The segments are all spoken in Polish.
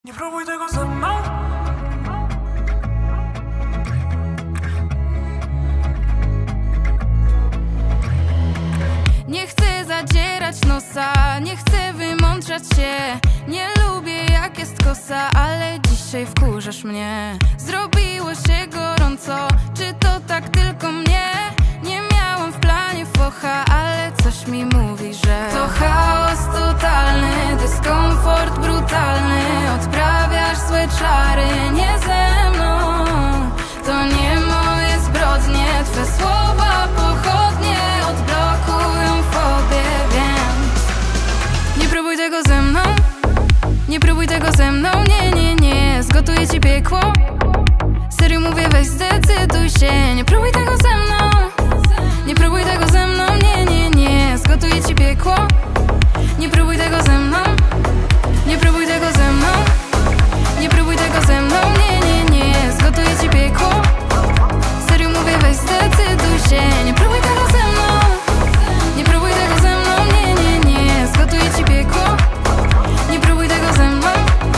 Nie próbuj tego ze mną. Nie chcę zadzierać nosa, nie chcę wymądrzać się. Nie lubię jak jest kosa, ale dzisiaj wkurzasz mnie. Zrobiło się gorąco, czy to tak tylko mnie? Nie miałam w planie focha, ale coś mi mówi, że to chaos totalny, dyskomfort brutalny. Odprawiasz złe czary, nie ze mną. To nie moje zbrodnie, twe słowa pochodnie odblokują fobię, więc nie próbuj tego ze mną. Nie próbuj tego ze mną, nie, nie, nie. Zgotuję ci piekło. Serio mówię, weź zdecyduj się. Nie próbuj tego ze mną. Nie próbuj tego ze mną, nie, nie, nie. Zgotuję ci piekło. Nie próbuj tego ze mną. Nie próbuj tego ze mną. Nie próbuj tego ze mną, nie, nie, nie. Zgotuję ci piekło. Serio mówię, weź zdecyduj się. Nie próbuj tego ze mną. Nie próbuj tego ze mną, nie, nie, nie. Zgotuję ci piekło. Nie próbuj tego ze mną.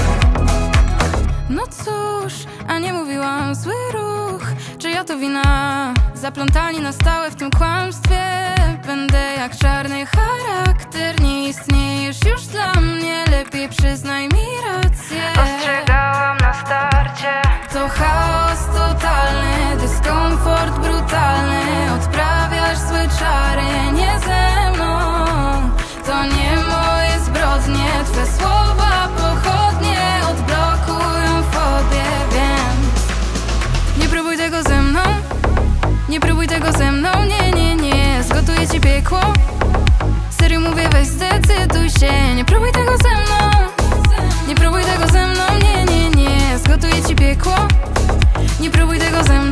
No cóż, a nie mówiłam, zły ruch. Czyja to wina? Zaplątani na stałe w tym kłamstwie. Będę jak czarny charakter. Nie istniejesz już dla mnie. Lepiej przyznaj mi rację. Ostrzegałam na starcie. To chaos totalny, dyskomfort brutalny. Odprawiasz złe czary, nie ze mną. To nie moje zbrodnie, twe słowa pochodnie odblokują fobię, więc nie próbuj tego ze mną. Nie próbuj tego ze mną, nie, nie, nie. Zgotuję ci piekło. Serio mówię, weź zdecyduj się. Nie próbuj tego ze mną. Nie próbuj tego ze mną, nie, nie, nie. Zgotuję ci piekło. Nie próbuj tego ze mną.